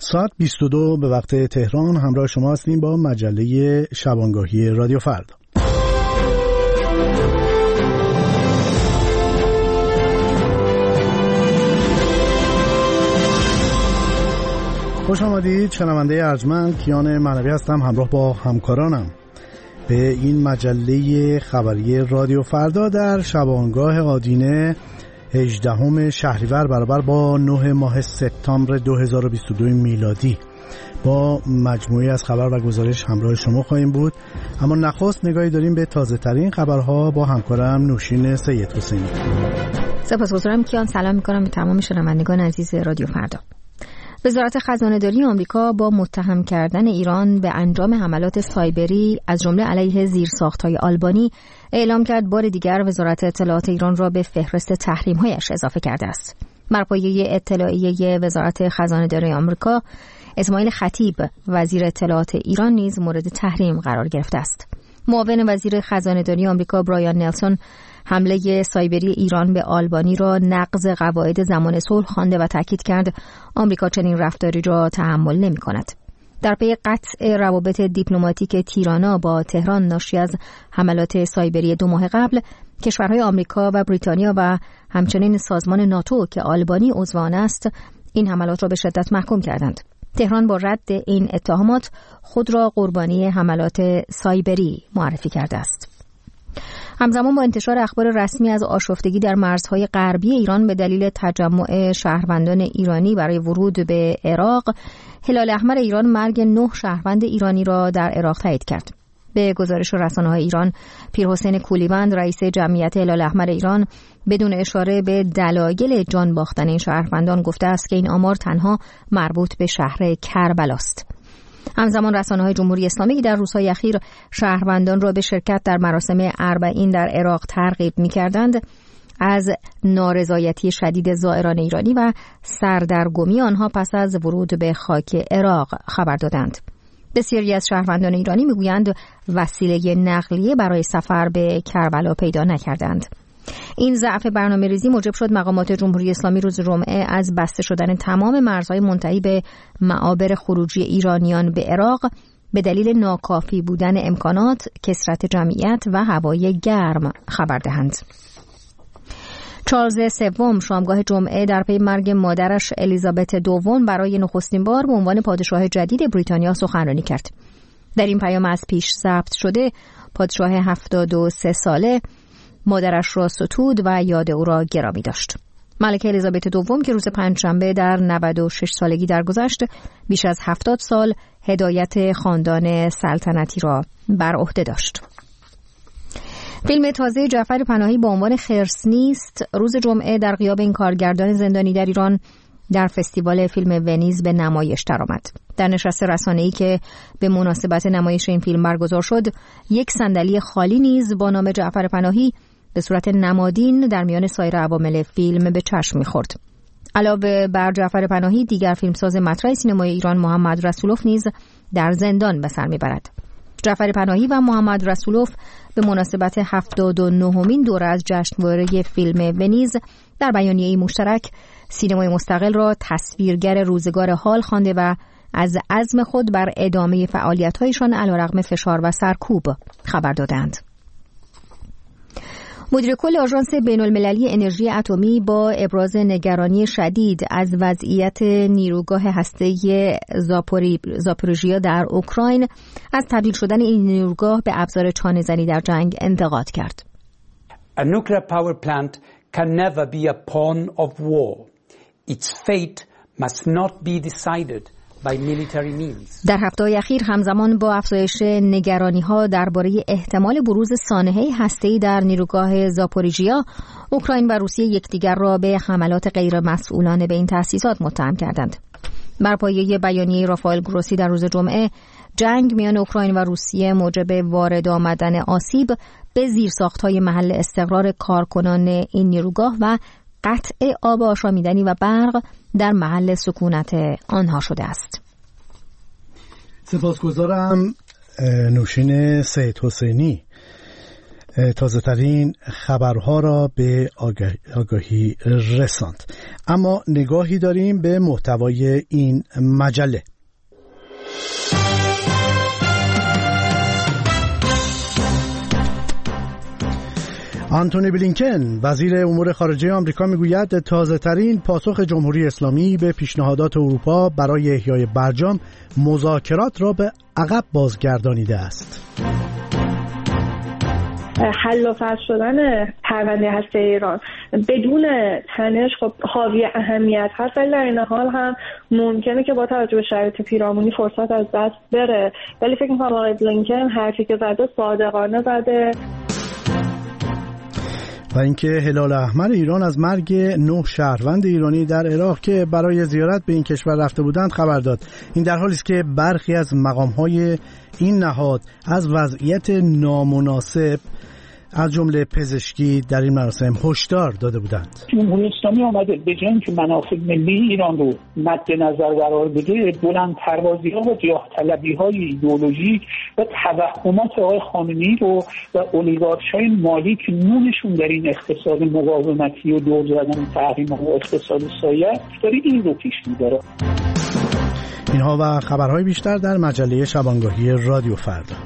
ساعت 22 به وقت تهران همراه شما هستیم با مجله شبانگاهی رادیو فردا. خوش آمدید شنونده ارجمند، کیان معنوی هستم همراه با همکارانم به این مجله خبری رادیو فردا در شبانگاه آدینه 18 شهریور برابر با 9 ماه سپتامبر 2022 میلادی. با مجموعی از خبر و گزارش همراه شما خواهیم بود، اما نخست نگاهی داریم به تازه ترین خبرها با همکارم نوشین سید حسینی. سپاسگزارم کیان، سلام میکنم به تمام شنوندگان عزیز رادیو فردا. وزارت خزانه‌داری آمریکا با متهم کردن ایران به انجام حملات سایبری از جمله علیه زیرساخت‌های آلبانی اعلام کرد بار دیگر وزارت اطلاعات ایران را به فهرست تحریم‌هایش اضافه کرده است. بر پایه اطلاعیه وزارت خزانه‌داری آمریکا، اسماعیل خطیب وزیر اطلاعات ایران نیز مورد تحریم قرار گرفته است. معاون وزیر خزانه‌داری آمریکا برایان نلسون حمله سایبری ایران به آلبانی را نقض قواعد زمان صلح خوانده و تاکید کرد آمریکا چنین رفتاری را تحمل نمی‌کند. در پی قطع روابط دیپلماتیک تیرانا با تهران ناشی از حملات سایبری 2 ماه قبل، کشورهای آمریکا و بریتانیا و همچنین سازمان ناتو که آلبانی عضو آن است، این حملات را به شدت محکوم کردند. تهران با رد این اتهامات خود را قربانی حملات سایبری معرفی کرده است. همزمان با انتشار اخبار رسمی از آشفتگی در مرزهای غربی ایران به دلیل تجمع شهروندان ایرانی برای ورود به عراق، هلال احمر ایران مرگ 9 شهروند ایرانی را در عراق تایید کرد. به گزارش رسانه‌های ایران، پیرحسین کولیبند رئیس جمعیت هلال احمر ایران بدون اشاره به دلایل جان باختن این شهروندان گفته است که این آمار تنها مربوط به شهر کربلاست. همزمان رسانه‌های جمهوری اسلامی در روزهای اخیر شهروندان را به شرکت در مراسم اربعین در عراق ترغیب می‌کردند، از نارضایتی شدید زائران ایرانی و سردرگمی آنها پس از ورود به خاک عراق خبر دادند. بسیاری از شهروندان ایرانی می‌گویند وسیله نقلیه برای سفر به کربلا پیدا نکردند. این ضعف برنامه‌ریزی موجب شد مقامات جمهوری اسلامی روز جمعه از بسته شدن تمام مرزهای منتهی به معابر خروجی ایرانیان به عراق به دلیل ناکافی بودن امکانات، کثرت جمعیت و هوای گرم خبر دهند. چارلز سوم شامگاه جمعه در پی مرگ مادرش الیزابت دوم برای نخستین بار به عنوان پادشاه جدید بریتانیا سخنرانی کرد. در این پیام از پیش ضبط شده، پادشاه 73 ساله مادرش را ستود و یاد او را گرامی داشت. ملکه الیزابت دوم که روز پنجشنبه در 96 سالگی درگذشت، بیش از 70 سال هدایت خاندان سلطنتی را بر عهده داشت. فیلم تازه جعفر پناهی با عنوان خرس نیست روز جمعه در غیاب این کارگردان زندانی در ایران در فستیوال فیلم ونیز به نمایش درآمد. در نشست رسانه‌ای که به مناسبت نمایش این فیلم برگزار شد، یک صندلی خالی نیز با نام جعفر پناهی به صورت نمادین در میان سایر عوامل فیلم به چشم می‌خورد. علاوه بر جعفر پناهی، دیگر فیلمساز مطرح سینمای ایران محمد رسولوف نیز در زندان به سر می‌برد. جعفر پناهی و محمد رسولوف به مناسبت 79مین دوره از جشنواره فیلم ونیز در بیانیه‌ای مشترک سینمای مستقل را تصویرگر روزگار حال خوانده و از عزم خود بر ادامه فعالیت‌هایشان علیرغم فشار و سرکوب خبر دادند. مدیر کل آژانس بین‌المللی انرژی اتمی با ابراز نگرانی شدید از وضعیت نیروگاه هسته‌ای زاپوریژیا در اوکراین از تبدیل شدن این نیروگاه به ابزار چانه‌زنی در جنگ انتقاد کرد. A nuclear power plant can never be a pawn of war. Its fate must not be decided by military means. در هفته‌های اخیر همزمان با افزایش نگرانی‌ها درباره احتمال بروز سانحه هسته‌ای در نیروگاه زاپوریژیا، اوکراین و روسیه یکدیگر را به حملات غیرمسئولانه به این تأسیسات متهم کردند. بر پایه بیانیه رافائل گروسی در روز جمعه، جنگ میان اوکراین و روسیه موجب وارد آمدن آسیب به زیرساخت‌های محل استقرار کارکنان این نیروگاه و قطع آب آشامیدنی و برق در محل سکونت آنها شده است. سپاسگزارم نوشین سید حسینی. تازه ترین خبرها را به آگاهی رساند. اما نگاهی داریم به محتوای این مجله. آنتونی بلینکن وزیر امور خارجه آمریکا میگوید تازه ترین پاسخ جمهوری اسلامی به پیشنهادات اروپا برای احیای برجام مذاکرات را به عقب بازگردانیده است. حل و فصل شدن پرونده هسته ایران بدون تنش خب حاوی اهمیت هست، ولی در این حال هم ممکنه که با توجه به شرایط پیرامونی فرصت از دست بره. ولی فکر می‌کنم آقای بلینکن حرفی که زده صادقانه زده. و اینکه هلال احمر ایران از مرگ 9 شهروند ایرانی در عراق که برای زیارت به این کشور رفته بودند خبر داد. این در حالی است که برخی از مقام‌های این نهاد از وضعیت نامناسب از جمله پزشکی در این مراسم هشدار داده بودند. جمهوری اسلامی آمده به جای اینکه منافع ملی ایران رو مد نظر قرار بده، بلند پروازی‌ها و جاه طلبی‌های ایدئولوژیک و توهمات آقای خامنه‌ای رو و اولیگارش‌های مالی که نونشون در این اقتصاد مقاومتی و دور زدن تحریم‌ها و اقتصاد سایه داره این رو پیش می‌بره. اینها و خبرهای بیشتر در مجله شبانگاهی رادیو فردا.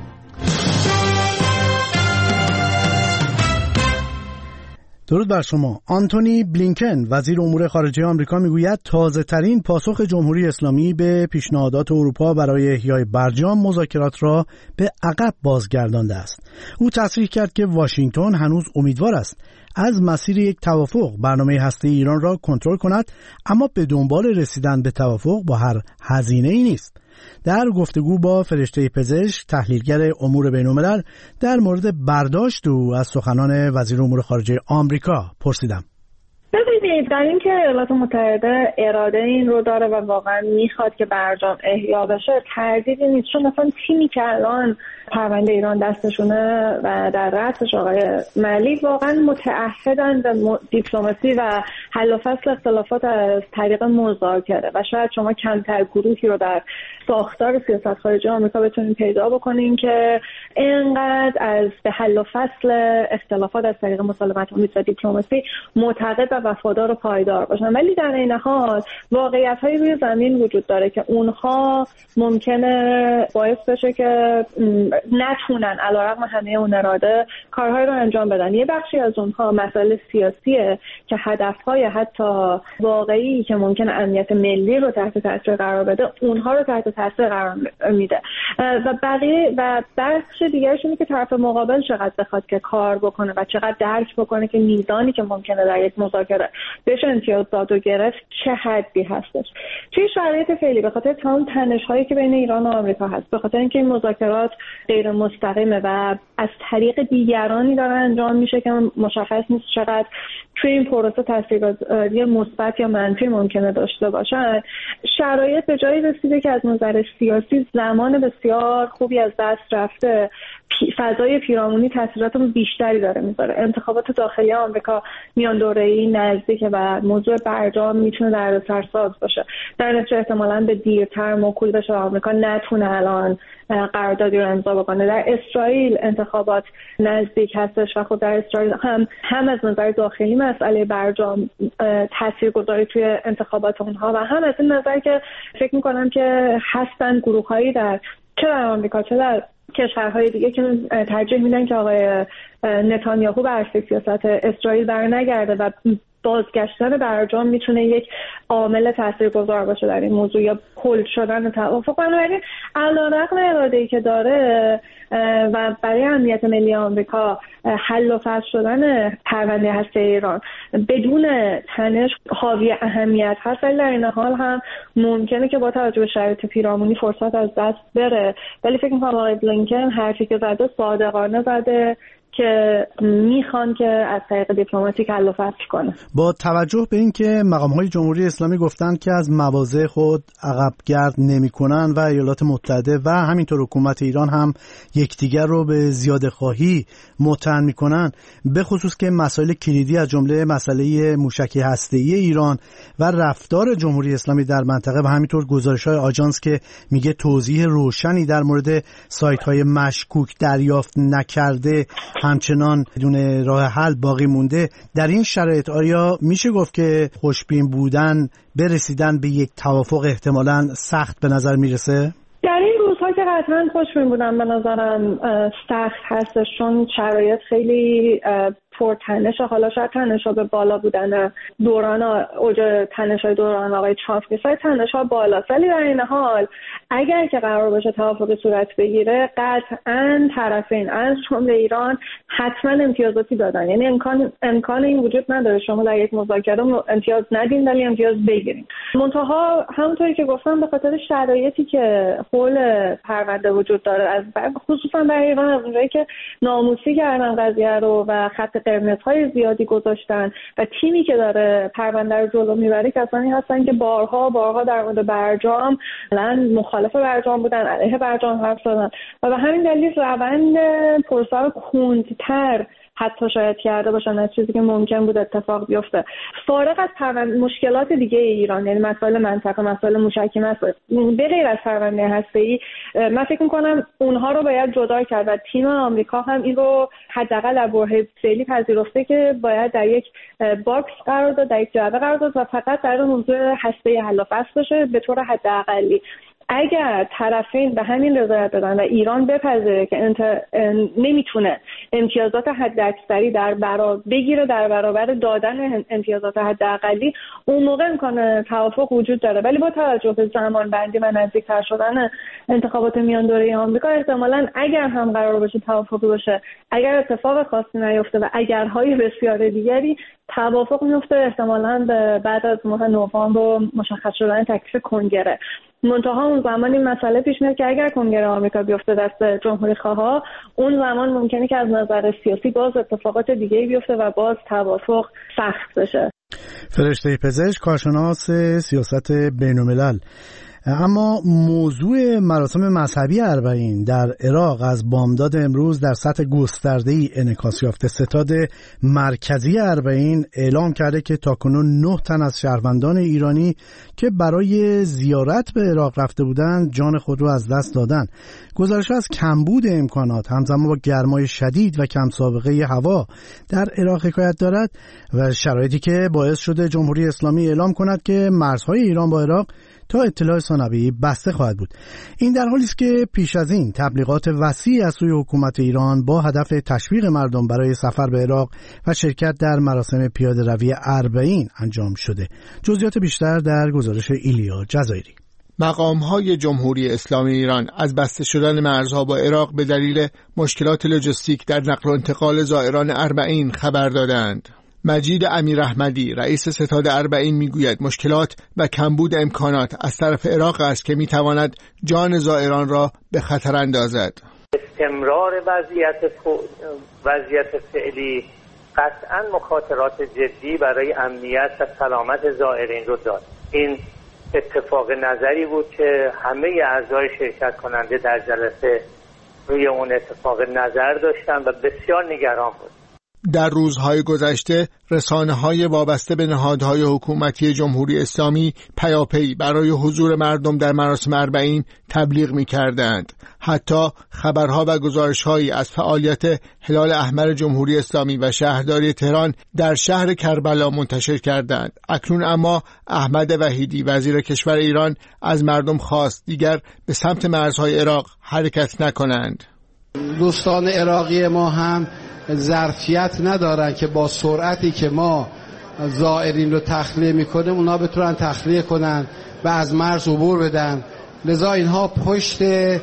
درود بر شما. آنتونی بلینکن وزیر امور خارجه آمریکا میگوید تازه ترین پاسخ جمهوری اسلامی به پیشنهادات اروپا برای احیای برجام مذاکرات را به عقب بازگردانده است. او تصریح کرد که واشنگتن هنوز امیدوار است از مسیر یک توافق برنامه هسته‌ای ایران را کنترل کند، اما به دنبال رسیدن به توافق با هر هزینه‌ای نیست. در گفتگو با فرشته پزشک تحلیلگر امور بین‌الملل در مورد برداشت او از سخنان وزیر امور خارجه آمریکا پرسیدم. ببینید، در این که ایالات متحده اراده این رو داره و واقعا میخواد که برجام احیا بشه تردیدی نیست، چون مثلا تیمی که الان پرونده ایران دستشونه و در رأسش آقای ملیک واقعا متعهدن به دیپلماسی و حل و فصل اختلافات از طریق مذاکره و شاید شما کمتر گروهی رو در ساختار سیاست خارجی آمریکا بتونین پیدا بکنین که اینقدر از به حل و فصل اختلافات از طریق مسالمت‌آمیز و دیپلماسی معتقد و وفادار و پایدار باشن. ولی در این حال واقعیت‌هایی روی زمین وجود داره که اونها ممکنه باعث بشه که نتونن علیرغم همه اون اراده کارهای رو انجام بدن. یه بخشی از اونها مسائل سیاسیه که هدفهای حتی واقعی که ممکنه امنیت ملی رو تحت تاثیر قرار بده اونها رو تحت تاثیر قرار میده و بقیه و بخش دیگرش اینه که طرف مقابل چقدر بخواد که کار بکنه و چقدر درک بکنه که میزانی که ممکنه در یک مذاکره بهش امتیاز داد و گرفت چه حدی هستش. توی شرایط فعلی به خاطر تمام تنش‌هایی که بین ایران و آمریکا هست، به خاطر اینکه این مذاکرات غیر مستقیمه و از طریق دیگرانی داره انجام میشه که مشخص نیست چقدر توی این پروسه تاثیرگذاری مثبت یا منفی ممکنه داشته باشن، شرایط به جایی رسیده که از نظر سیاسی زمان بسیار خوبی از دست رفته، فضای پیرامونی تاثیرات بیشتری داره میذاره. انتخابات داخلی آمریکا میان دوره‌ای نزدیکه و موضوع برجام میتونه دردسرساز باشه. در نتیجه احتمالاً به دیرتر موکول بشه و آمریکا نتونه الان قراردادی رو امضا بکنه. در اسرائیل انتخابات نزدیک هستش و خب در اسرائیل هم از نظر داخلی مسئله برجام تاثیرگذاری توی انتخابات اونها و هم از این نظر که فکر میکنم که هستن گروه‌هایی چه در آمریکا چه در کشورهای دیگه که ترجیح میدن که آقای نتانیاهو به عرصه سیاست اسرائیل برنگرده و بازگشتن برجام میتونه یک عامل تاثیرگذار باشه در این موضوع یا کل شدن توافق. بنابراین علیرغم اراده‌ای که داره و برای امنیت ملی آمریکا حل و فصل شدن پرونده هسته ایران بدون تنش حاوی اهمیت هست، ولی در این حال هم ممکنه که با توجه به شرایط پیرامونی فرصت از دست بره. ولی فکر می‌کنم آقای بلینکن حرفی که زده صادقانه زده که میخوان که از طریق دیپلماتیک حل و فصل کنه. با توجه به اینکه مقام‌های جمهوری اسلامی گفتند که از مواضع خود عقب گرد نمی‌کنند و ایالات متحده و همینطور حکومت ایران هم یکدیگر رو به زیاده خواهی متهم میکنن، به خصوص که مسائل کلیدی از جمله مسئله موشک هسته‌ای ایران و رفتار جمهوری اسلامی در منطقه و همینطور گزارش‌های آژانس که میگه توضیح روشنی در مورد سایت‌های مشکوک دریافت نکرده همچنان بدون راه حل باقی مونده، در این شرایط آیا میشه گفت که خوشبین بودن به رسیدن به یک توافق احتمالاً سخت به نظر میرسه؟ در این روزها که قطعا خوشبین بودن به نظرم سخت هستش، چون شرایط خیلی پرتنشه. حالا شاید تنش‌ها به بالا بودن دوران اوج تنش‌های دوران آقای ترامپ نیست، تنش‌ها بالا، ولی در این حال اگر که قرار باشه توافق صورت بگیره قطعاً طرفین از جمله ایران حتما امتیازاتی دادن. یعنی امکان این وجود نداره شما در یک مذاکره امتیاز ندین ولی امتیاز بگیرین. منتها همونطوری که گفتم به خاطر شرایطی که حول پرونده وجود داره، خصوصا برای ایران، از اونجایی که ناموسی کردن قضیه رو و خط قرمزهای زیادی گذاشتن و تیمی که داره پرونده رو جلو میبره کسانی هستن که بارها در مورد برجام مخالف برجام بودن، علیه برجام حرف زدن و به همین دلیل روند پروسه کندتر حتی شاید کرده باشن از چیزی که ممکن بود اتفاق بیفته. فارغ از مشکلات دیگه ایران، یعنی مسائل منطقه، مسائل موشکی، به غیر از پرونده هسته‌ای، من فکر می‌کنم اونها رو باید جدا کرد و تیم آمریکا هم این رو حداقل در برهه فعلی پذیرفته که باید در یک باکس قرار داد، در یک جعبه قرار داد و فقط در موضوع هسته‌ای حل و فصل بشه به طور حداقلی. اگر طرفین به همین رضایت بدن و ایران بپذیره که نمیتونه امتیازات حداکثری بگیره در برابر دادن امتیازات حداقلی، اون موقع امکان توافق وجود داره. ولی با توجه به زمان بندی و نزدیکتر شدن انتخابات میان دوره آمریکا، احتمالاً اگر هم قرار باشه توافقی باشه، اگر اتفاق خاصی نیفته و اگرهای بسیار دیگری، توافق میفته احتمالاً بعد از ماه نوامبر مشخص شدن تکلیف کنگره. منتها اون زمان این مسئله پیش میاد که اگر کنگره آمریکا بیفته دست جمهوری خواها، اون زمان ممکنه که از نظر سیاسی باز اتفاقات دیگه‌ای بیفته و باز توافق سخت بشه. فرشته پزشک، کارشناس سیاست بین‌الملل. اما موضوع مراسم مذهبی اربعین در عراق از بامداد امروز در سطح گسترده‌ای انعکاس یافته. ستاد مرکزی اربعین اعلام کرده که تاکنون 9 تن از شهروندان ایرانی که برای زیارت به عراق رفته بودند جان خود را از دست دادند. گزارش از کمبود امکانات همزمان با گرمای شدید و کم سابقه هوا در عراق حکایت دارد و شرایطی که باعث شده جمهوری اسلامی اعلام کند که مرزهای ایران با عراق تا اطلاع ثانویه‌ای بسته خواهد بود. این در حالی است که پیش از این تبلیغات وسیعی از سوی حکومت ایران با هدف تشویق مردم برای سفر به عراق و شرکت در مراسم پیاده‌روی اربعین انجام شده. جزئیات بیشتر در گزارش ایلیا جزایری. مقام‌های جمهوری اسلامی ایران از بسته شدن مرزها با عراق به دلیل مشکلات لوجستیک در نقل و انتقال زائران اربعین خبر دادند. مجید امیراحمدی رئیس ستاد اربعین میگوید مشکلات و کمبود امکانات از طرف عراق است که میتواند جان زائران را به خطر اندازد. استمرار وضعیت فعلی قطعاً مخاطرات جدی برای امنیت و سلامت زائرین رو دارد. این اتفاق نظری بود که همه اعضای شرکت کننده در جلسه روی اون اتفاق نظر داشتن و بسیار نگران بود. در روزهای گذشته رسانه‌های وابسته به نهادهای حکومتی جمهوری اسلامی پیاپی برای حضور مردم در مراسم اربعین تبلیغ می‌کردند. حتی خبرها و گزارش‌هایی از فعالیت هلال احمر جمهوری اسلامی و شهرداری تهران در شهر کربلا منتشر کردند. اکنون اما احمد وحیدی وزیر کشور ایران از مردم خواست دیگر به سمت مرزهای عراق حرکت نکنند. دوستان عراقی ما هم ظرفیت ندارن که با سرعتی که ما زائرین رو تخلیه میکنیم اونا بتونن تخلیه کنن و از مرز عبور بدن. لذا اینها پشت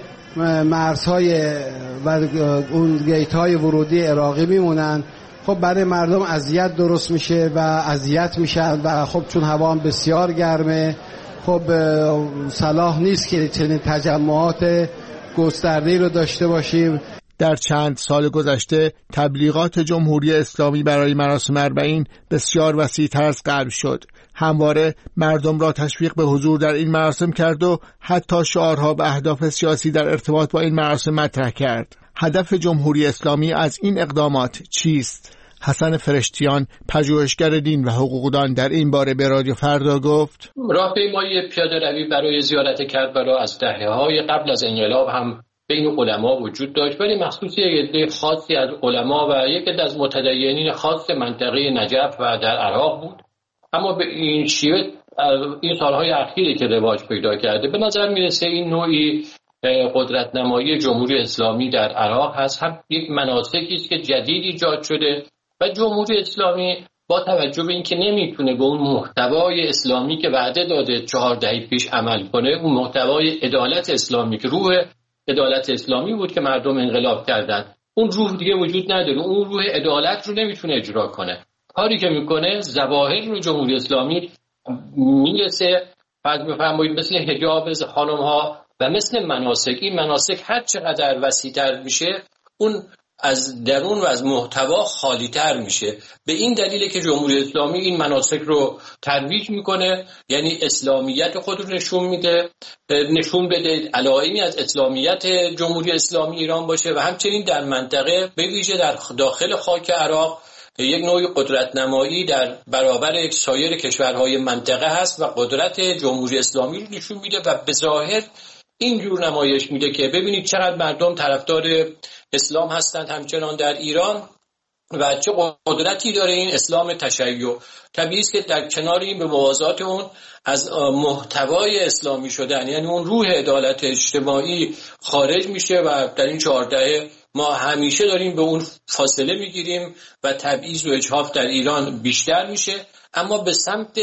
مرزهای و اون گیت‌های ورودی عراقی میمونن. خب برای مردم اذیت درست میشه و اذیت میشن و خب چون هوا هم بسیار گرمه خب صلاح نیست که چنین تجمعات گسترده‌ای رو داشته باشیم. در چند سال گذشته تبلیغات جمهوری اسلامی برای مراسم اربعین بسیار وسیع‌تر از قبل شد. همواره مردم را تشویق به حضور در این مراسم کرد و حتی شعارها و اهداف سیاسی در ارتباط با این مراسم مطرح کرد. هدف جمهوری اسلامی از این اقدامات چیست؟ حسن فرشتیان، پژوهشگر دین و حقوقدان، در این باره به رادیو فردا گفت: راهپیمایی پیاده‌روی برای زیارت کربلا از دهه‌های قبل از انقلاب هم بین علما وجود داشت، ولی مخصوص یک عده خاصی از علما و یک عده از متدینین خاص منطقه نجف و در عراق بود. اما به این شیوه این سالهای اخیری که رواج پیدا کرده، به نظر میرسه این نوعی قدرت نمایی جمهوری اسلامی در عراق هست. هم یک مناسکی است که جدید ایجاد شده و جمهوری اسلامی با توجه به اینکه نمیتونه به اون محتوای اسلامی که وعده داده 4 دهه پیش عمل کنه، اون محتوای عدالت اسلامی که روح عدالت اسلامی بود که مردم انقلاب کردن، اون روح دیگه وجود نداره، اون روح عدالت رو نمیتونه اجرا کنه. کاری که میکنه ظواهر رو جمهوری اسلامی میرسه، فرض بفرمایید مثل حجاب خانم‌ها و مثل مناسک. این مناسک هر چقدر وسیع‌تر میشه، اون از درون و از محتوا خالی‌تر میشه. به این دلیله که جمهوری اسلامی این مناسک رو ترویج میکنه، یعنی اسلامیت خود رو نشون بده، علائمی از اسلامیت جمهوری اسلامی ایران باشه و همچنین در منطقه به ویژه در داخل خاک عراق یک نوع قدرت نمایی در برابر سایر کشورهای منطقه هست و قدرت جمهوری اسلامی رو نشون میده و به ظاهر اینجور نمایش میده که ببینید چقدر مردم طرفدار اسلام هستند همچنان در ایران و چه قدرتی داره این اسلام تشیع. طبیعی است که در کنار این به موازات اون از محتوای اسلامی شدن، یعنی اون روح عدالت اجتماعی خارج میشه و در این 4 دهه ما همیشه داریم به اون فاصله میگیریم و تبعیض و اجحاف در ایران بیشتر میشه، اما به سمت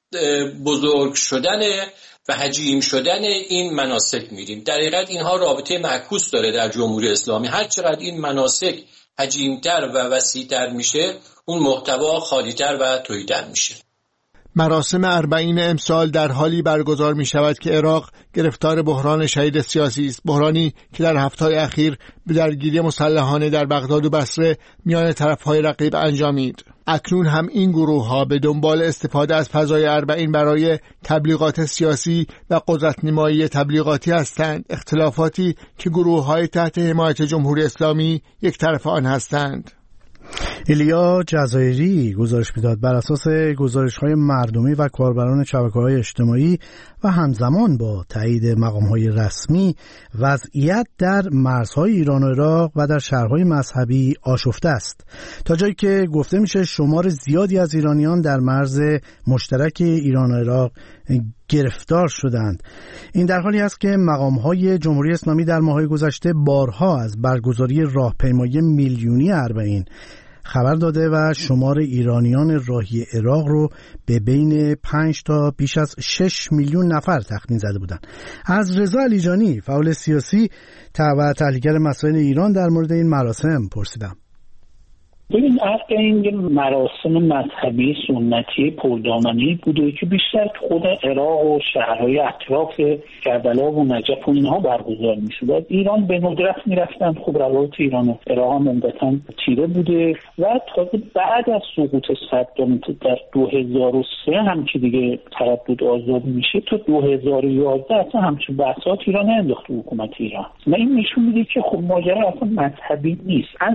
بزرگ شدن و حجیم شدن این مناسک میریم. در حقیقت اینها رابطه معکوس داره در جمهوری اسلامی. هر چقدر این مناسک حجیمتر و وسیعتر میشه، اون محتوا خالیتر و تهی‌تر میشه. مراسم 40 امسال در حالی برگزار می شود که عراق گرفتار بحران شدید سیاسی است، بحرانی که در هفته‌های اخیر به درگیری مسلحانه در بغداد و بصره میان طرف‌های رقیب انجامید. اکنون هم این گروه‌ها به دنبال استفاده از فضای 40 برای تبلیغات سیاسی و قدرت‌نمایی تبلیغاتی هستند، اختلافاتی که گروه‌های تحت حمایت جمهوری اسلامی یک طرف آن هستند. ایلیا جزایری گزارش میداد بر اساس گزارش‌های مردمی و کاربران شبکه‌های اجتماعی و همزمان با تایید مقام‌های رسمی، وضعیت در مرزهای ایران و عراق و در شهرهای مذهبی آشفته است، تا جایی که گفته میشه شمار زیادی از ایرانیان در مرز مشترک ایران و عراق گرفتار شدند. این در حالی است که مقام‌های جمهوری اسلامی در ماه‌های گذشته بارها از برگزاری راهپیمایی میلیونی 40 خبر داده و شمار ایرانیان راهی عراق رو به بین 5 تا بیش از 6 میلیون نفر تخمین زده بودند. از رضا علیجانی، فعال سیاسی و تحلیلگر مسائل ایران، در مورد این مراسم پرسیدم. ببین، این مراسم مذهبی سنتی پردامنی بوده که بیشتر خود عراق و شهرهای اطراف کربلا و نجف و اینها برگزار میشد. از ایران به ندرت میرفتن. خب روابط ایران و عراق هم عمدتاً تیره بوده و تازه بعد از سقوط صدام در 2003 هم که دیگه تردد آزاد میشه، تا 2011 اصلا همچون بحثات ایران انداخت حکومت ایران. و این نشون میده که خب ماجرا اصلا مذهبی نیست. از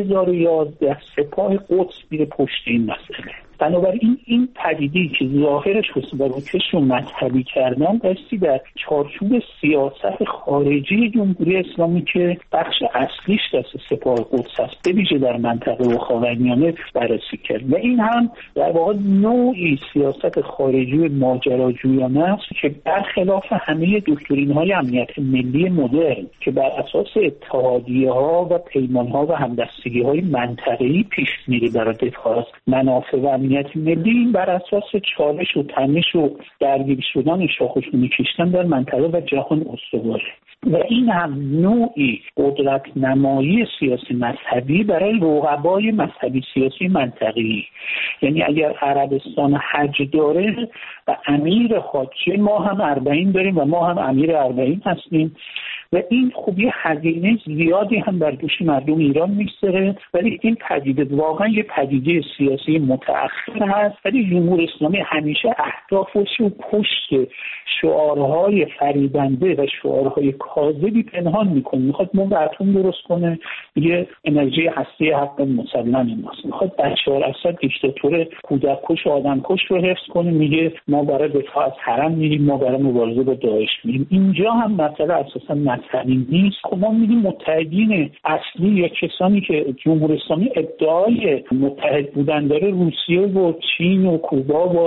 2011 سپاه قدس میره پشت این مسئله. بنابراین این پدیده‌ای که ظاهرش رو روکش رو مذهبی کردن دستی در چارچوب سیاست خارجی جمهوری اسلامی که بخش اصلیش دست سپاه قدس است، به ویژه در منطقه و خاورمیانه بررسی کرد. و این هم در واقع نوعی سیاست خارجی ماجراجویانه است که برخلاف همه دکترین‌های امنیت ملی مدرن که بر اساس اتحادیه‌ها و پیمان‌ها و همدستگی‌های منطقه‌ای پیش میره برای دفاع از منافع و امنیت ملی، بر اساس چالش و تنش و درگیر شدن شاخشونی کشتن در منطقه و جهان استواره. و این هم نوعی قدرت نمایی سیاسی مذهبی برای رقبای مذهبی سیاسی منطقی. یعنی اگر عربستان حج داره و امیر حاجی، ما هم 40 داریم و ما هم امیر 40 هستیم و این خوبی هزینه زیادی هم بر دوش مردم ایران میگذاره، ولی این پدیده واقعا یه پدیده سیاسی متأخر هست. ولی جمهوری اسلامی همیشه اهدافش رو پشت شعارهای فریبنده و شعارهای کاذبی پنهان میکنه. میخواد بمب اتم درست کنه، میگه انرژی هستی حق مسلم ماست. میخواد بشار اسد دیکتاتور کودک کش و آدم کش رو حفظ کنه، میگه ما برای دفاع از حرم میریم، ما برای مبارزه با داعش میریم. اینجا هم مسئله اساسا مذهبی نیست. خب ما میگیم متحدین اصلی یا کسانی که جمهوری اسلامی ادعای متحد بودن داره روسیه و چین و کوبا و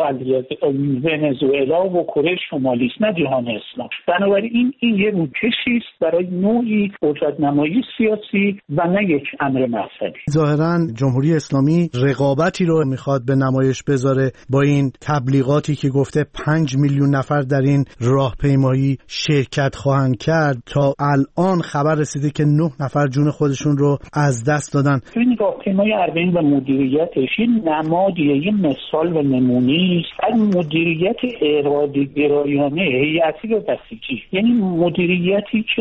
ونزوئلا و کره شمالی است، نه جهان اسلام. بنابراین این یه روکشی است برای نوعی قدرت‌نمایی سیاسی و نه یک امر مذهبی. ظاهراً جمهوری اسلامی رقابتی رو میخواد به نمایش بذاره با این تبلیغاتی که گفته 5 میلیون نفر در این راهپیمایی شرکت خواهند کرد. تا الان خبر رسیده که 9 نفر جون خودشون رو از دست دادن. این راهپیمایی اربعین و مدیریتش یه نمادیه، یه مثال و نمونه است از مدیریت اراده‌گرایانه هیئتی و بسیجی، یعنی مدیریتی که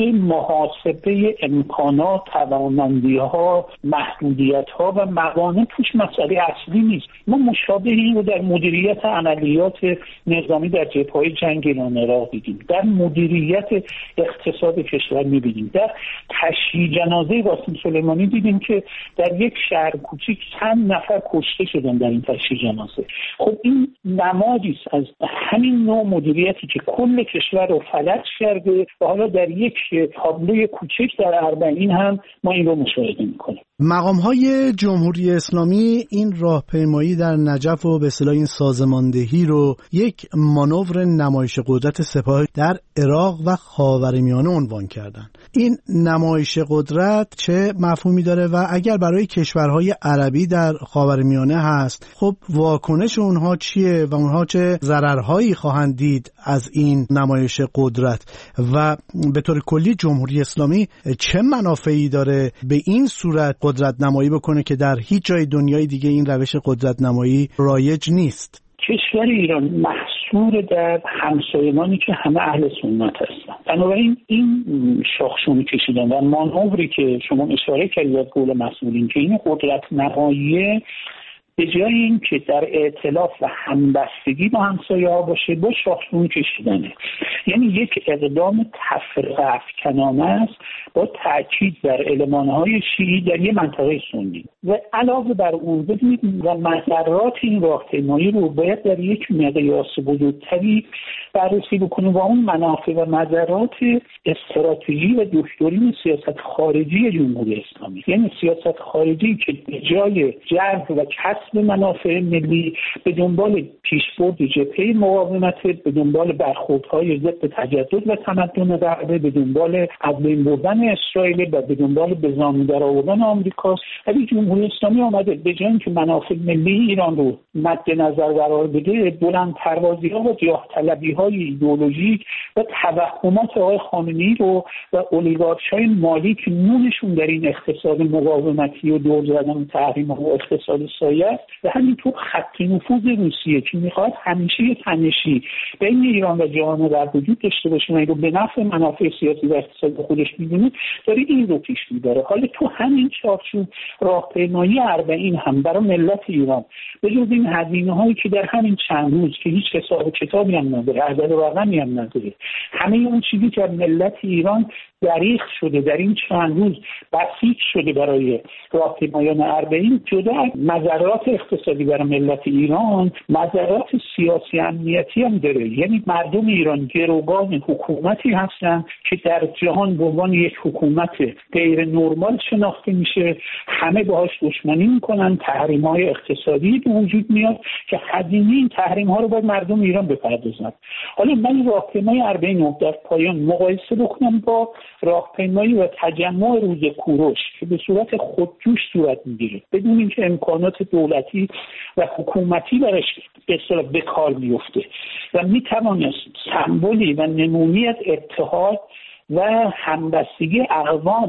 محاسبه امکانات، توانمندی‌ها، محدودیت‌ها و موانع توش مسئله اصلی نیست. ما مشابه این رو در مدیریت عملیات نظامی در جبهه‌های جنگ ایران عراق دیدیم، در مدیریت اقتصاد کشور می‌بینیم، در تشییع جنازه قاسم سلیمانی دیدیم که در یک شهر کوچیک چند نفر کشته شدن در این تشییع جنازه. خب این نمادی است از همین نوع مدیریتی که کل کشور رو فلج کرده و حالا در یک تابلوی کوچک در اربعین هم ما این رو مشاهده می‌کنیم. مقام‌های جمهوری اسلامی این راهپیمایی در نجف و به اصطلاح این سازماندهی رو یک مانور نمایش قدرت سپاه در عراق و خاورمیانه عنوان کردن. این نمایش قدرت چه مفهومی داره و اگر برای کشورهای عربی در خاورمیانه هست، خب واکنش اونها چیه و اونها چه ضررهایی خواهند دید از این نمایش قدرت و به طور کلی جمهوری اسلامی چه منافعی داره به این صورت قدرت نمایی بکنه که در هیچ جای دنیای دیگه این روش قدرت نمایی رایج نیست؟ کشور ایران محصور در همسایگانی که همه اهل سنت هستن. بنابراین این شاخشونی کشیدن و مانوری که شما اشاره کردید از قول مسئولین که این قدرت نمایی به جای این که در ائتلاف و همبستگی با همسایه ها باشه، با شاخشون کشیدنه. یعنی یک اقدام تفرقه افکنانه است با تاکید بر المانهای شیعی در یک منطقه سنی و علاوه بر اون ببینید و مضرات این راهپیمایی رو باید در یک مقیاس بزرگتری بررسی بکنیم و اون منافع و مضرات استراتژی و دکترین سیاست خارجی جمهوری اسلامی، یعنی سیاست خارجی که به جای جذب و کسب منافع ملی به دنبال پیشبرد جبهه مقاومت، به دنبال برخوردهای ضد تجدد و تمدن غرب، به دنبال از بین بردن اسرائیل و به دنبال به زانو درآوردن آمریکاست. ولی جمهوری اسلامی آمده به جای اینکه منافع ملی ایران رو مد نظر قرار بده، بلند پروازی‌ها و جاه طلبی‌های ایدئولوژیک و توهمات آقای خامنه‌ای رو و اولیگارش‌های مالی که نونشون در این اقتصاد مقاومتی و دور زدن تحریم‌ها و اقتصاد سایه است و همینطور خط نفوذ روسیه که می‌خواد همیشه یک تنشی بین ایران و جهان غرب وجود داشته باشه و این رو به نفع منافع سیاسی و اقتصادی خودش می‌دونه، داره این رو پیش می‌بره. حالا تو همین چارچوب راهپیمایی اربعین هم برای ملت ایران به جز این هزینه‌هایی که در همین چند روز که هیچ حساب کتابی هم نداره، عدد و رقمی هم نداره، همه اون چیزی که ملت ایران دریغ شده در این چند روز بسیج شده برای راهپیمایان اربعین، جدا از مضرات اقتصادی برای ملت ایران، مضرات سیاسی امنیتی هم داره. یعنی مردم ایران گروگان حکومتی هستن که در جهان به عنوان یک حکومت غیر نرمال شناخته میشه، همه باهاش دشمنی میکنن، تحریم‌های اقتصادی به وجود میاد که هزینه این تحریم‌ها رو باید مردم ایران بپردازن. حالا من راهپیمایی اربعین در پایان مقایسه بکنم با راهپیمایی و تجمع روز کوروش که به صورت خودجوش صورت میگیره بدون اینکه امکانات دولتی و حکومتی برش به اصطلاح به کار بیفته و میتوانست سمبولی و نمونه‌ای از اتحاد و همبستگی اقوام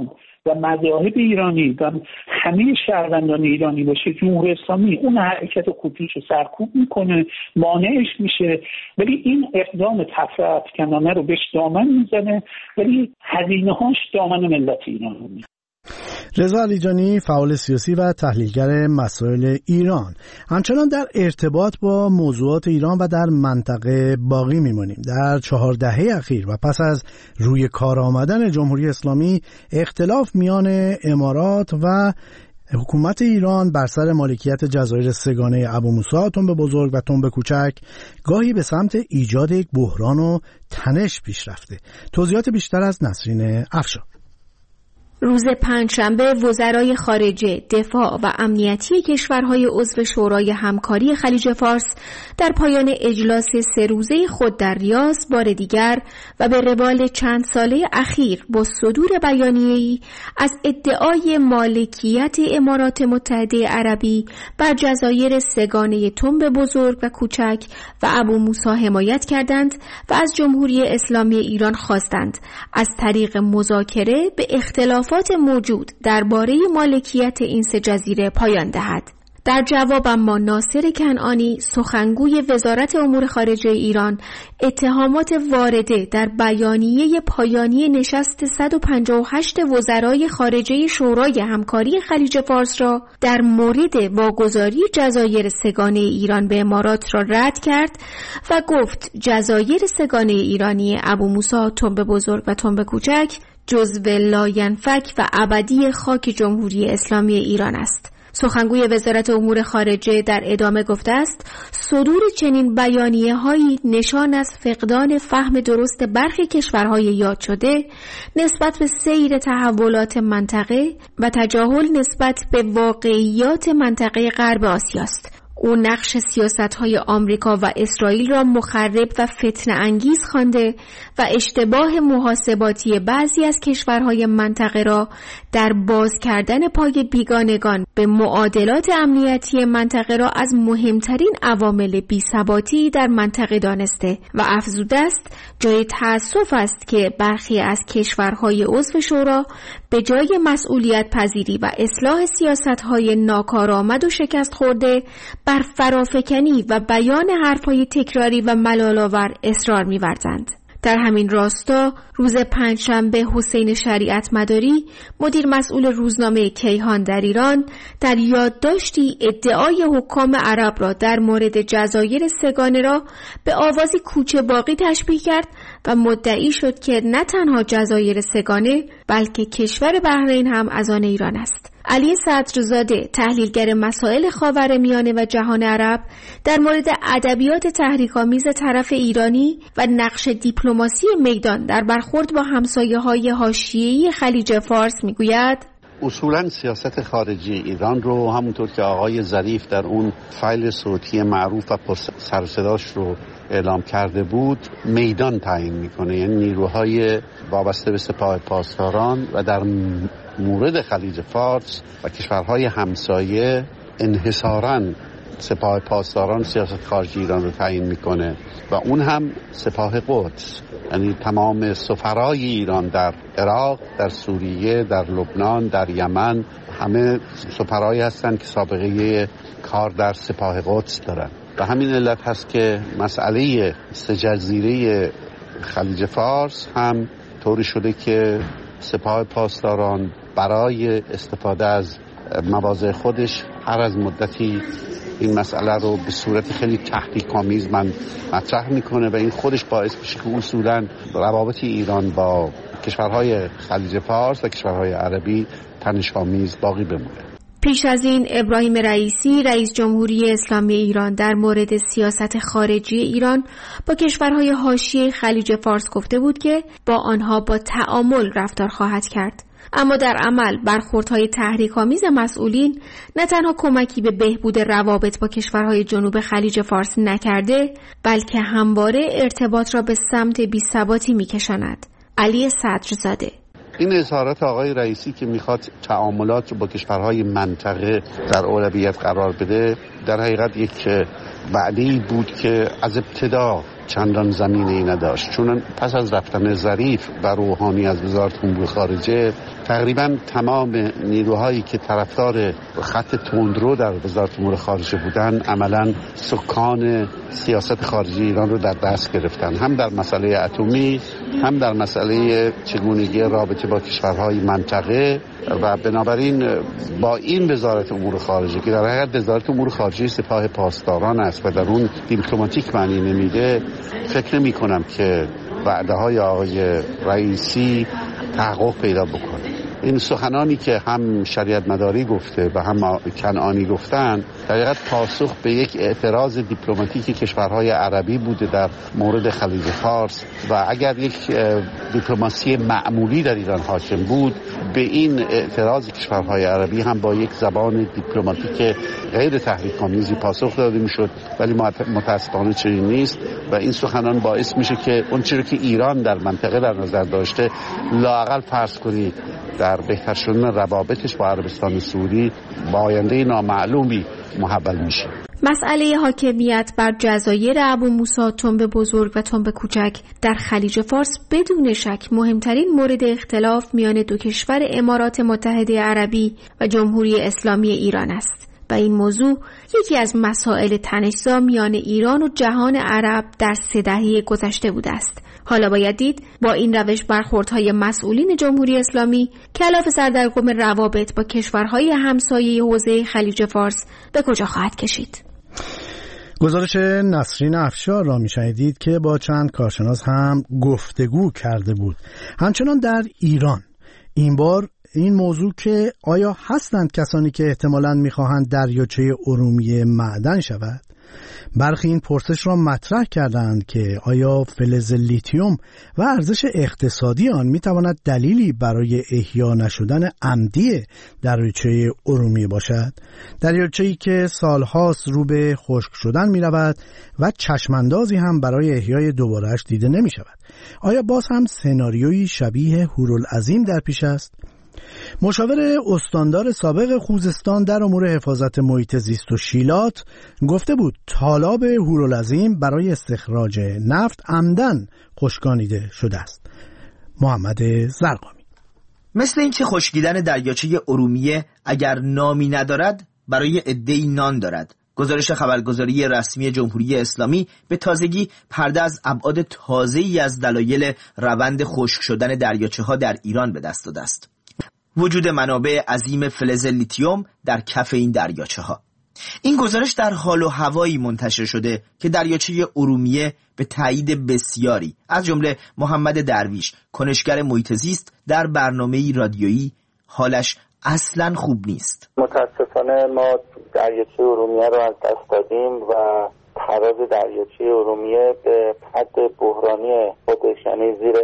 و مذاهب ایرانی و همه شهروندان ایرانی باشه، جمهوری اسلامی اون حرکت قدس رو سرکوب میکنه، مانعش میشه، ولی این اقدام تفرقه‌افکنانه رو بهش دامن میزنه، ولی هزینه‌هاش دامن ملت ایران رو میزنه. رضا علیجانی، فعال سیاسی و تحلیلگر مسائل ایران. همچنان در ارتباط با موضوعات ایران و در منطقه باقی میمانیم. در 4 دهه اخیر و پس از روی کار آمدن جمهوری اسلامی، اختلاف میان امارات و حکومت ایران بر سر مالکیت جزایر سه‌گانه ابوموسی، تنب بزرگ و تنب کوچک گاهی به سمت ایجاد یک بحران و تنش پیش رفته. توضیحات بیشتر از نسرین افشار. روز پنجشنبه وزرای خارجه، دفاع و امنیتی کشورهای عضو شورای همکاری خلیج فارس در پایان اجلاس 3 روزه خود در ریاض بار دیگر و به روال چند ساله اخیر با صدور بیانیه‌ای از ادعای مالکیت امارات متحده عربی بر جزایر سه‌گانه تنب بزرگ و کوچک و ابوموسی حمایت کردند و از جمهوری اسلامی ایران خواستند از طریق مذاکره به اختلافات موجود درباره مالکیت این 3 جزیره پایان دهد. در جواب اما ناصر کنعانی، سخنگوی وزارت امور خارجه ایران، اتهامات وارده در بیانیه پایانی نشست 158 وزرای خارجه شورای همکاری خلیج فارس را در مورد واگذاری جزایر سه‌گانه ایران به امارات را رد کرد و گفت جزایر سه‌گانه ایرانی ابوموسی، تنب بزرگ و تنب کوچک جزو لاینفک و ابدی خاک جمهوری اسلامی ایران است. سخنگوی وزارت امور خارجه در ادامه گفته است صدور چنین بیانیه‌هایی نشان از فقدان فهم درست برخی کشورهای یاد شده نسبت به سیر تحولات منطقه و تجاهل نسبت به واقعیات منطقه غرب آسیا است. او نقش سیاست‌های آمریکا و اسرائیل را مخرب و فتنه انگیز خوانده و اشتباه محاسباتی بعضی از کشورهای منطقه را در باز کردن پای بیگانگان به معادلات امنیتی منطقه را از مهمترین عوامل بی‌ثباتی در منطقه دانسته و افزوده است جای تأسف است که برخی از کشورهای عضو شورا به جای مسئولیت پذیری و اصلاح سیاست‌های ناکارآمد و شکست خورده بر فرافکنی و بیان حرف‌های تکراری و ملال‌آور اصرار می‌ورزند. در همین راستا روز پنجشنبه حسین شریعت مداری، مدیر مسئول روزنامه کیهان در ایران، در یادداشتی ادعای حکام عرب را در مورد جزایر سه‌گانه را به آوازی کوچه باقی تشبیه کرد و مدعی شد که نه تنها جزایر سه‌گانه بلکه کشور بحرین هم از آن ایران است. علی صدرزاده، تحلیلگر مسائل خاورمیانه و جهان عرب، در مورد ادبیات تحریک‌آمیز طرف ایرانی و نقش دیپلماسی میدان در برخورد با همسایه‌های حاشیه‌ای خلیج فارس میگوید: اصولاً سیاست خارجی ایران رو همونطور که آقای ظریف در اون فایل صوتی معروف و سر و صداش رو اعلام کرده بود میدان تعیین میکنه، یعنی نیروهای وابسته به سپاه پاسداران و در مورد خلیج فارس و کشورهای همسایه انحصاراً سپاه پاسداران سیاست خارجی ایران رو تعیین میکنه و اون هم سپاه قدس، یعنی تمام سفرای ایران در عراق، در سوریه، در لبنان، در یمن، همه سفرایی هستند که سابقه کار در سپاه قدس دارن. و همین علت هست که مسئله 3 جزیره خلیج فارس هم طوری شده که سپاه پاسداران برای استفاده از مواضع خودش هر از مدتی این مسئله رو به صورت خیلی تحریک‌آمیز مطرح میکنه و این خودش باعث میشه که اصولاً روابط ایران با کشورهای خلیج فارس و کشورهای عربی تنش‌آمیز باقی بمونه. پیش از این ابراهیم رئیسی، رئیس جمهوری اسلامی ایران، در مورد سیاست خارجی ایران با کشورهای حاشیه خلیج فارس گفته بود که با آنها با تعامل رفتار خواهد کرد. اما در عمل برخوردهای تحریک‌آمیز مسئولین نه تنها کمکی به بهبود روابط با کشورهای جنوب خلیج فارس نکرده، بلکه همواره ارتباط را به سمت بی‌ثباتی می‌کشاند. علی صدرزاده: این اظهارات آقای رئیسی که میخواد تعاملات رو با کشورهای منطقه در اولویت قرار بده در حقیقت یک وعده‌ای بود که از ابتدا چندان زمینه‌ای نداشت، چون پس از رفتن ظریف و روحانی از وزارت امور خارجه تقریبا تمام نیروهایی که طرفدار خط تندرو در وزارت امور خارجه بودن عملاً سکان سیاست خارجی ایران رو در دست گرفتن، هم در مسئله اتمی، هم در مسئله چگونگی رابطه با کشورهای منطقه. و بنابراین با این وزارت امور خارجه که در حقیقت وزارت امور خارجه سپاه پاسداران است و در اون دیپلماتیک معنی نمیده، فکر نمی کنم که وعده های آقای رئیسی تحقق پیدا بکنه. این سخنانی که هم شریعت مداری گفته و هم کنعانی گفتن در حقیقت پاسخ به یک اعتراض دیپلماتیک کشورهای عربی بوده در مورد خلیج فارس و اگر یک دیپلماسی معمولی در ایران حاکم بود، به این اعتراض کشورهای عربی هم با یک زبان دیپلماتیک غیر تحریک‌آمیزی پاسخ داده میشد، ولی متاسفانه چنین نیست و این سخنان باعث میشه که اون چیزی که ایران در منطقه در نظر داشته لااقل فرض کنید در بهتر شدن روابطش با عربستان سعودی با آینده نامعلومی محول میشه. مسئله حاکمیت بر جزایر ابو موسی، تنب بزرگ و تنب کوچک در خلیج فارس بدون شک مهمترین مورد اختلاف میان دو کشور امارات متحده عربی و جمهوری اسلامی ایران است و این موضوع یکی از مسائل تنش‌زا میان ایران و جهان عرب در 3 دهه گذشته بوده است. حالا باید دید با این روش برخوردهای مسئولین جمهوری اسلامی کلاف سردرگم روابط با کشورهای همسایه حوزه خلیج فارس به کجا خواهد کشید؟ گزارش نسرین افشار را می‌شنیدید که با چند کارشناس هم گفتگو کرده بود. همچنان در ایران این بار این موضوع که آیا هستند کسانی که احتمالاً می‌خواهند دریاچه ارومیه معدن شود؟ برخی این پرسش را مطرح کردند که آیا فلز لیتیوم و ارزش اقتصادی آن میتواند دلیلی برای احیا نشدن عمدی دریاچه ارومیه باشد، دریاچه‌ای که سالهاست رو به خشک شدن میرود و چشماندازی هم برای احیای دوباره‌اش دیده نمی شود. آیا باز هم سناریویی شبیه هورالعظیم در پیش است؟ مشاور استاندار سابق خوزستان در امور حفاظت محیط زیست و شیلات گفته بود تالاب هورالعظیم برای استخراج نفت عمدن خشکانیده شده است. محمد زرقامی: مثل اینکه خشکیدن دریاچه ارومیه اگر نامی ندارد برای عده‌ای نان دارد. گزارش خبرگزاری رسمی جمهوری اسلامی به تازگی پرده از ابعاد تازه‌ای از دلایل روند خشک شدن دریاچه‌ها در ایران به دست داده است. وجود منابع عظیم فلز لیتیوم در کف این دریاچه‌ها. این گزارش در حال و هوایی منتشر شده که دریاچه ارومیه به تایید بسیاری از جمله محمد درویش، کنشگر محیط زیست، در برنامه‌ای رادیویی حالش اصلاً خوب نیست. متاسفانه ما دریاچه ارومیه رو از دست دادیم و تراز دریاچه ارومیه به حد بحرانی خودش، یعنی زیر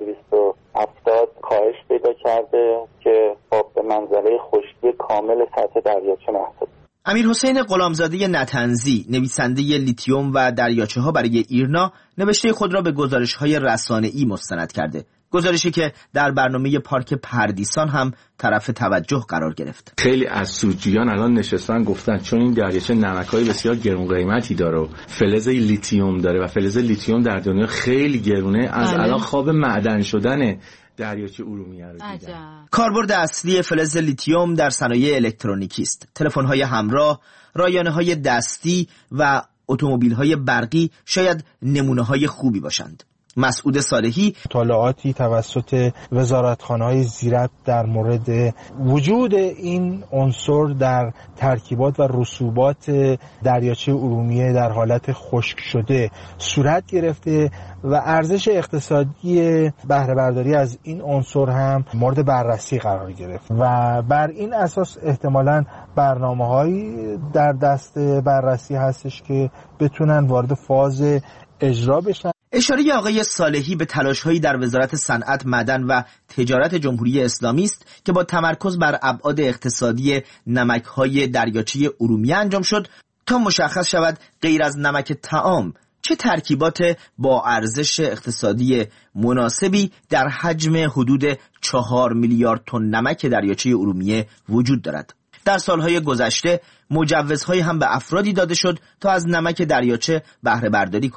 1270 کاهش پیدا کرده که به منزله خشکی کامل سطح دریاچه محسوب. امیرحسین غلامزاده نطنزی، نویسنده لیتیوم و دریاچه ها برای ایرنا، نوشته خود را به گزارش های رسانه‌ای مستند کرده. گزارشی که در برنامه پارک پردیسان هم طرف توجه قرار گرفت. خیلی از سودجویان الان نشستن گفتن چون این دریاچه نمک‌های بسیار گران قیمتی داره و فلز لیتیوم داره و فلز لیتیوم در دنیا خیلی گرونه، از الان خواب معدن شدن دریاچه ارومیه رو دیدن. کاربرد اصلی فلز لیتیوم در صنایع الکترونیکی است. تلفن‌های همراه، رایانه‌های دستی و اتومبیل‌های برقی شاید نمونه‌های خوبی باشند. مسعود صالحی مطالعاتی توسط وزارتخانه‌های زیرت در مورد وجود این عنصر در ترکیبات و رسوبات دریاچه ارومیه در حالت خشک شده صورت گرفته و ارزش اقتصادی بهره برداری از این عنصر هم مورد بررسی قرار گرفت و بر این اساس احتمالاً برنامه‌هایی در دست بررسی هستش که بتونن وارد فاز اجرا بشن. اشاره آقای صالحی به تلاش‌هایی در وزارت صنعت، معدن و تجارت جمهوری اسلامی است که با تمرکز بر ابعاد اقتصادی نمک‌های دریاچه ارومیه انجام شد تا مشخص شود غیر از نمک طعام چه ترکیبات با ارزش اقتصادی مناسبی در حجم حدود 4 میلیارد تن نمک دریاچه ارومیه وجود دارد. در سالهای گذشته مجوزهایی هم به افرادی داده شد تا از نمک دریاچه بهره برداری کنند.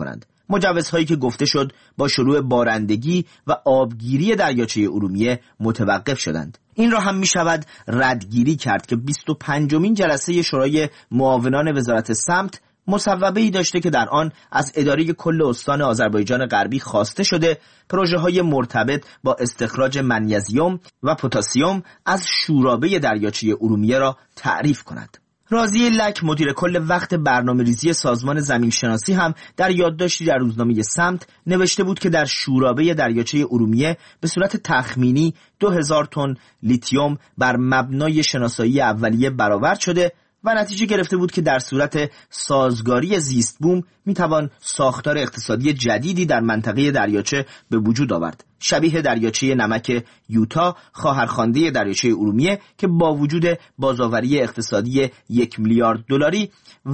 مجوزهایی که گفته شد با شروع بارندگی و آبگیری دریاچه ارومیه متوقف شدند. این را هم می شود ردگیری کرد که 25مین جلسه شورای معاونان وزارت سمت مصوبه‌ای داشته که در آن از اداره کل استان آذربایجان غربی خواسته شده پروژه‌های مرتبط با استخراج منیزیم و پتاسیم از شورابه دریاچه ارومیه را تعریف کند. راضی لک مدیر کل وقت برنامه‌ریزی سازمان زمینشناسی هم در یادداشتی در روزنامه سمت نوشته بود که در شورابه دریاچه ارومیه به صورت تخمینی 2000 تن لیتیوم بر مبنای شناسایی اولیه برآورد شده و نتیجه گرفته بود که در صورت سازگاری زیست بوم میتوان ساختار اقتصادی جدیدی در منطقه دریاچه به وجود آورد، شبیه دریاچه نمک یوتا، خواهرخوانده دریاچه ارومیه که با وجود بازآوری اقتصادی 1 میلیارد دلاری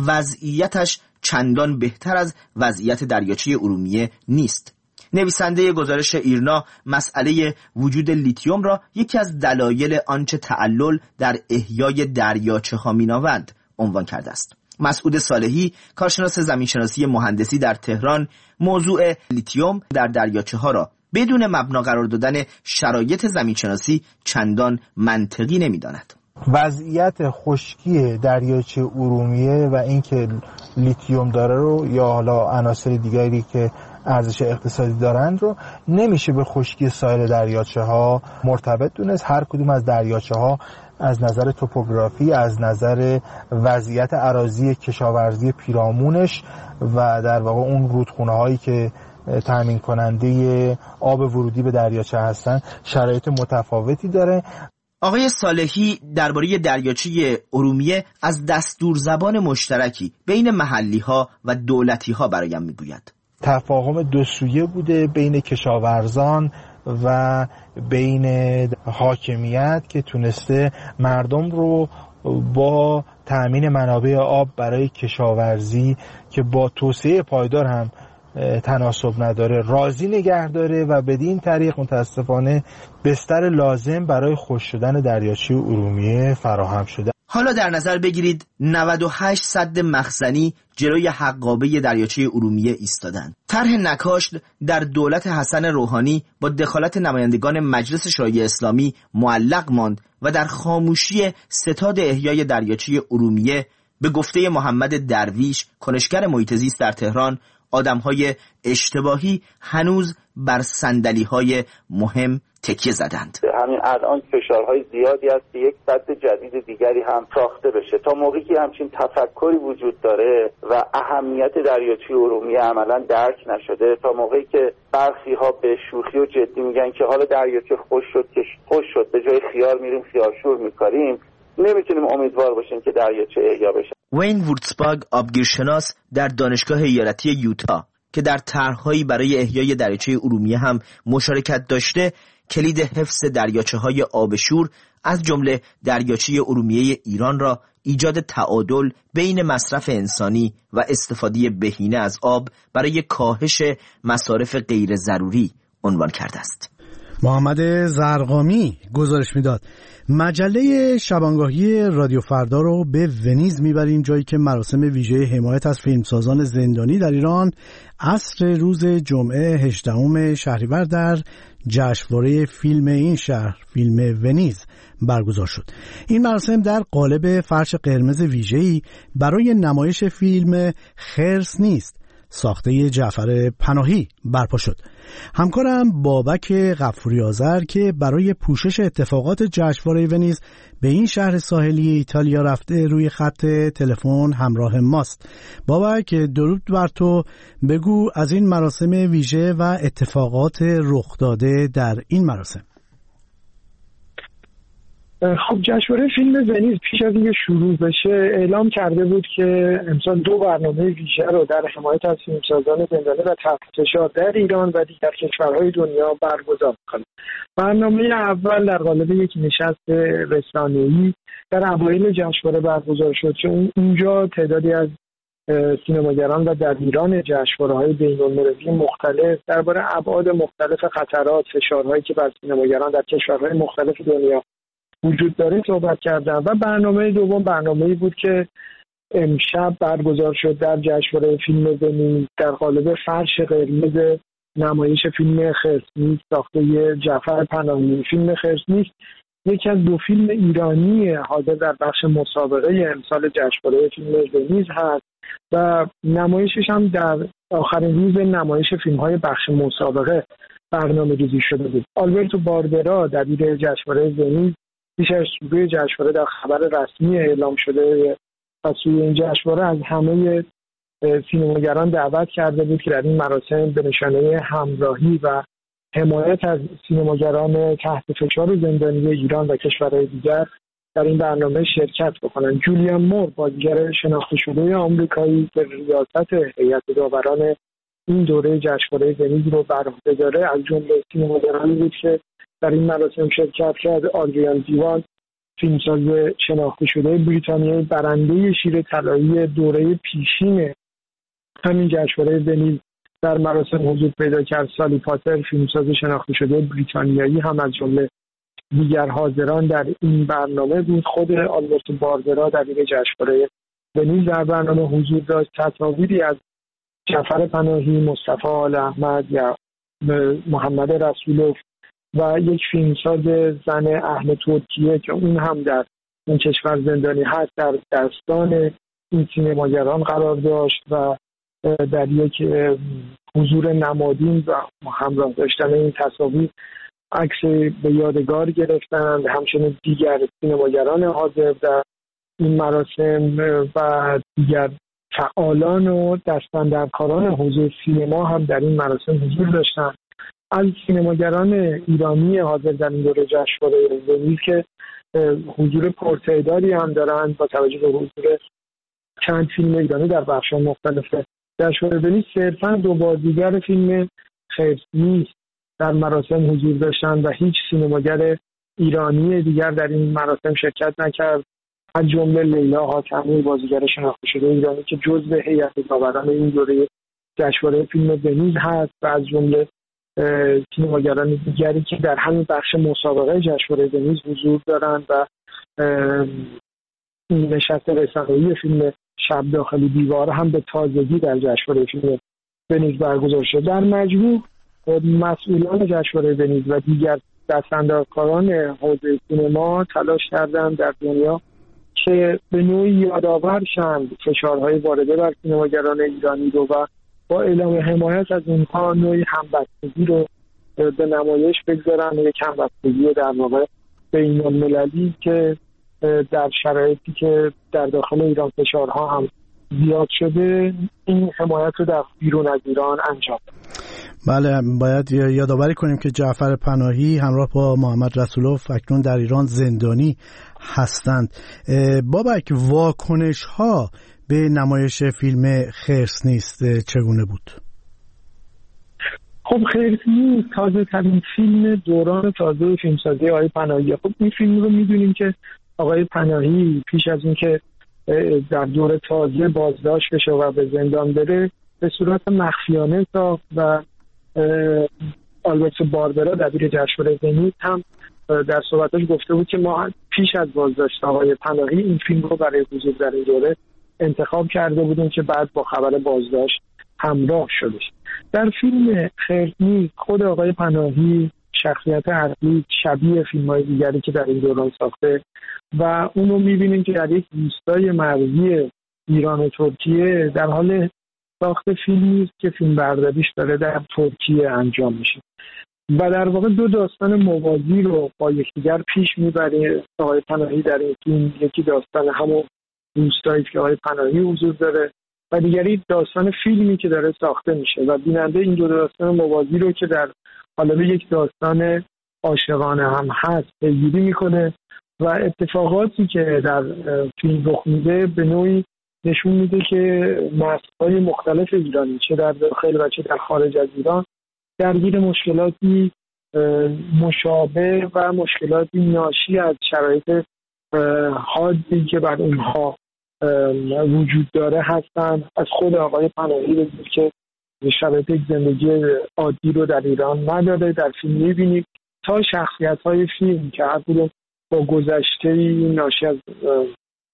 وضعیتش چندان بهتر از وضعیت دریاچه ارومیه نیست. نویسنده گزارش ایرنا مسئله وجود لیتیوم را یکی از دلایل آنچه تعلل در احیای دریاچه ها مینامند عنوان کرده است. مسعود صالحی، کارشناس زمینشناسی مهندسی در تهران، موضوع لیتیوم در دریاچه ها را بدون مبنا قرار دادن شرایط زمینشناسی چندان منطقی نمی‌داند. وضعیت خشکی دریاچه ارومیه و اینکه لیتیوم داره رو یا حالا عناصر دیگری که ارزش اقتصادی دارند رو نمیشه به خشکی سایر دریاچه ها مرتبط دونست. هر کدوم از دریاچه ها از نظر توپوگرافی، از نظر وضعیت اراضی کشاورزی پیرامونش و در واقع اون رودخونه هایی که تامین کننده آب ورودی به دریاچه هستن شرایط متفاوتی داره. آقای صالحی درباره دریاچه ارومیه از دستور زبان مشترکی بین محلی‌ها و دولتی‌ها برایم میگوید. تفاهم دو سویه بوده بین کشاورزان و بین حاکمیت که تونسته مردم رو با تأمین منابع آب برای کشاورزی که با توسعه پایدار هم تناسب نداره راضی نگه داره و بدین طریق متاسفانه بستر لازم برای خشک شدن دریاچه ارومیه فراهم شده. حالا در نظر بگیرید 98 سد مخزنی جلوی حقابه دریاچه ارومیه ایستادند. طرح نکاشت در دولت حسن روحانی با دخالت نمایندگان مجلس شورای اسلامی معلق ماند و در خاموشی ستاد احیای دریاچه ارومیه به گفته محمد درویش، کنشگر محیط زیست در تهران، آدم‌های اشتباهی هنوز بر صندلی‌های مهم تکیه زدند. همین الان فشارهای زیادی است که یک سد جدید دیگری هم ساخته بشه. تا موقعی که همچین تفکری وجود داره و اهمیت دریاچه ارومیه عملا درک نشده، تا موقعی که برخی‌ها به شوخی و جدی میگن که حالا دریاچه خوش شد به جای خیار میریم خیارشور میکاریم، نمیتونیم امیدوار باشیم که دریاچه احیا بشه. وین وورتسباگ، آبگیرشناس در دانشگاه ایالتی یوتا که در طرح‌هایی برای احیای دریاچه ارومیه هم مشارکت داشته، کلید حفظ دریاچه‌های آبشور از جمله دریاچه ارومیه ایران را ایجاد تعادل بین مصرف انسانی و استفاده بهینه از آب برای کاهش مصارف غیر ضروری عنوان کرده است. محمد زرقامی گزارش میداد. مجله شبانگاهی رادیو فردا رو به ونیز میبریم، جایی که مراسم ویژه حمایت از فیلمسازان زندانی در ایران عصر روز جمعه 18 شهریور در جشنواره فیلم این شهر، فیلم ونیز، برگزار شد. این مراسم در قالب فرش قرمز ویژه‌ای برای نمایش فیلم خرس نیست، ساخته جعفر پناهی برپا شد. همکارم بابک غفوری آذر که برای پوشش اتفاقات جشنواره ونیز به این شهر ساحلی ایتالیا رفته روی خط تلفن همراه ماست. بابک، درود بر تو. بگو از این مراسم ویژه و اتفاقات رخ داده در این مراسم. خب جشنواره فیلم ونیز پیش از اینکه شروع بشه اعلام کرده بود که امسال 2 برنامه ویژه رو در حمایت از فیلمسازان زندانی و تحت فشار در ایران و دیگر کشورهای دنیا برگزار کنه. برنامه اول در قالب یک نشست رسانه‌ای در اوایل جشنواره برگزار شد که اونجا تعدادی از سینماگران و دبیران جشنواره‌های بین‌المللی مختلف درباره ابعاد مختلف خطرات، فشارهایی که بر سینماگران در کشورهای مختلف دنیا وجود داره صحبت کردن. و برنامه دوم برنامه‌ای بود که امشب برگزار شد در جشنواره فیلم ونیز در قالب فرش قرمز نمایش فیلم خرس‌نیست ساخته جعفر پناهی. فیلم خرس‌نیست یکی از 2 فیلم ایرانی حاضر در بخش مسابقه امسال جشنواره فیلم ونیز هست و نمایشش هم در آخرین روز نمایش فیلم‌های بخش مسابقه برنامه‌ریزی شده بود. آلبرتو باردرا دبیر جشنواره ونیز پیش از شروع جشنواره در خبر رسمی اعلام شده و سوی این جشنواره از همه سینماگران دعوت کرده بود که در این مراسم به نشانه همراهی و حمایت از سینماگران تحت فشار زندانی ایران و کشورهای دیگر در این برنامه شرکت بکنند. جولیان مور بازیگر شناخته شده آمریکایی که ریاست هیئت داوران این دوره جشنواره ونیز رو بر عهده داره از جمله سینماگرانی بود که در این مراسم شرکت کرد. آدریان دیوان فیلمساز شناخته شده بریتانیایی برنده شیر طلایی دوره پیشین همین جشنواره ونیز در مراسم حضور پیدا کرد. سالی پاتر فیلمساز شناخته شده بریتانیایی هم از جمله دیگر حاضران در این برنامه بود. خود آلبرتو باردرا دبیر جشنواره ونیز در برنامه حضور داشت. تصاویری از جعفر پناهی، مصطفی آل احمد یا محمد رسولوف و یک فیلمساز زن اهل ترکیه که اون هم در این کشور زندانی هست در دستان این سینماگران قرار داشت و در یک حضور نمادین و همراه داشتن این تصاویر عکس به یادگار گرفتند. همچنین دیگر سینماگران حاضر در این مراسم و دیگر فعالان و دستاندرکاران حوزه سینما هم در این مراسم حضور داشتند. از سینماگران ایرانی حاضر در این دوره جشنواره ونیز که حضور پرتعدادی هم دارند با توجه به حضور چند فیلم ایرانی در بخش‌های مختلف جشنواره ونیز، صرفاً 2 بازیگر فیلم خرس‌نیست در مراسم حضور داشتند و هیچ سینماگر ایرانی دیگر در این مراسم شرکت نکرد، از جمله لیلا حاتمی بازیگر شناخته شده ایرانی که جزو هیئت داوران این دوره جشنواره فیلم ونیز هست و از جمله سینماگران دیگری که در همین بخش مسابقه جشنواره ونیز حضور دارند و این نشست رسانه‌ای فیلم شب داخلی دیوار هم به تازگی در جشنواره فیلم ونیز برگزار شد. در مجموع مسئولان جشنواره ونیز و دیگر دستاندرکاران حوزه سینما تلاش کردند در دنیا که به نوعی یادآور شند فشارهای وارده بر سینماگران ایرانی رو و با اعلام حمایت از اونها نوعی همبستگی رو به نمایش بگذارن، یک همبستگی در واقع بین‌المللی که در شرایطی که در داخل ایران فشارها هم زیاد شده این حمایت رو در بیرون از ایران انجام بده. بله، باید یادآوری کنیم که جعفر پناهی همراه با محمد رسولوف اکنون در ایران زندانی هستند. بابک، واکنش ها به نمایش فیلم خرس‌نیست چگونه بود؟ خب خرس‌نیست تازه ترین فیلم دوران تازه فیلمسازی آقای پناهی. خب این فیلم رو میدونیم که آقای پناهی پیش از این که در دور تازه بازداشت بشه و به زندان بره به صورت مخفیانه ساخت و آلبرتو باردرا دبیر جشنواره ونیز هم در صحبتش گفته بود که ما پیش از بازداشت آقای پناهی این فیلم رو برای حضور در این دوره انتخاب کرده بودیم که بعد با خبر بازداشت همراه شدش. در فیلم خرس‌نیست خود آقای پناهی شخصیت اصلی شبیه فیلم‌های دیگری که در این دوران ساخته و اونو می‌بینیم که در یک روستای مرزی ایران و ترکیه در حال ساخت فیلمی است که فیلم برداریش داره در ترکیه انجام میشه و در واقع 2 داستان موازی رو با یکدیگر پیش میبره آقای پناهی در این فیلم. یکی داستان همون روستایی که آقای پناهی حضور داره و دیگری داستان فیلمی که داره ساخته میشه و بیننده این 2 داستان موازی رو که در حالا یک داستان عاشقانه هم هست پیگیری میکنه و اتفاقاتی که در فیلم رخ میده به نوعی نشون میده که نسل‌های مختلف ایرانی چه در داخل و چه در خارج از ایران درگیر مشکلاتی مشابه و مشکلاتی ناشی از شرایط حادی که بر اونها وجود داره هستند. از خود آقای پناهی بگید که شرایط زندگی عادی رو در ایران نداره در فیلم میبینید تا شخصیت‌های فیلم که هر کدوم با گذشته‌ای ناشی از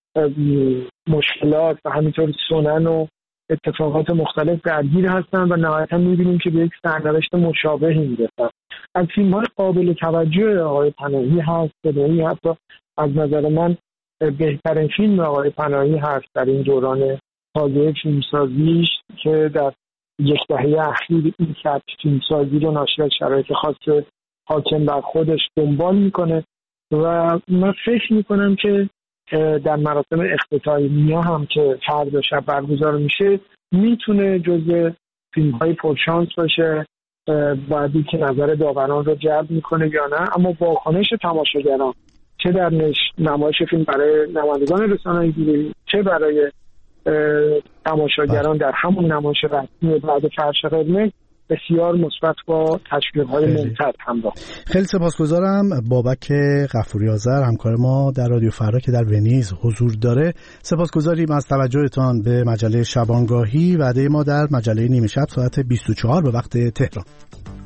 مشکلات و همینطور سنن و اتفاقات مختلف درگیر هستن و نهایتا می‌بینیم که به یک سرنوشت مشابهی میرسن. از فیلم‌های قابل توجه آقای پناهی هست که حتی از نظر من بهترین فیلم آقای پناهی هست در این دوران تازه فیلمسازیش که در یک دهه اخیر این سبک فیلمسازی رو ناشی از شرایط خاص حاکم بر خودش دنبال میکنه و من فکر میکنم که در مراسم اختتامیه هم که فردا شب برگزار میشه میتونه جزء فیلم‌های پرشانس باشه، بعدی که نظر داوران رو جلب میکنه یا نه. اما واکنش تماشاگران چه در نمایش فیلم برای نمایندگان رسانه‌ای دیگری چه برای تماشاگران در همون نمایش رسمی بعد فرش قرمز بسیار مثبت با تشویق‌های ممتد همراه. خیلی سپاسگزارم بابک غفوری آذر همکار ما در رادیو فردا که در ونیز حضور داره. سپاسگزاریم از توجهتان به مجله شبانگاهی. وعده ما در مجله نیمه شب ساعت 24 به وقت تهران.